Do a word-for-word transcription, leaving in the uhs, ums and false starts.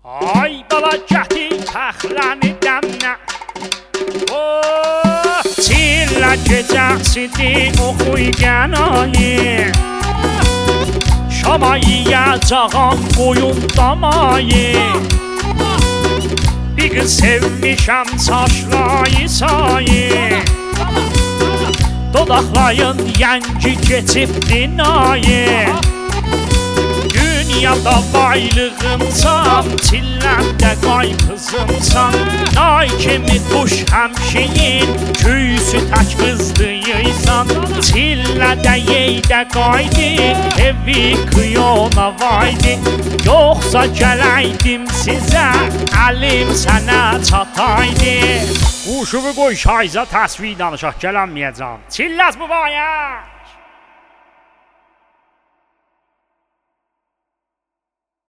Ay baba cəhdi pəxləni dəmnə Çillə gecəsidir oxuy qənayı Şama yiyəcağam qoyun damayı Bir qız sevmişəm saçlayı sayı Dodaqlayın yənci keçib dinayı Dünyada baylığımsan, çilləmdə qaypızımsan Nay kimi quş həmşiyin, küysü tək qızdıyıysan Çillədə yeydə qaydı, evi qıyona vaydı Yoxsa gələydim sizə, əlim sənə çataydı Quşumu qoy şayza təsvir danışaq, gələnməyəcəm Çilləz bu vaya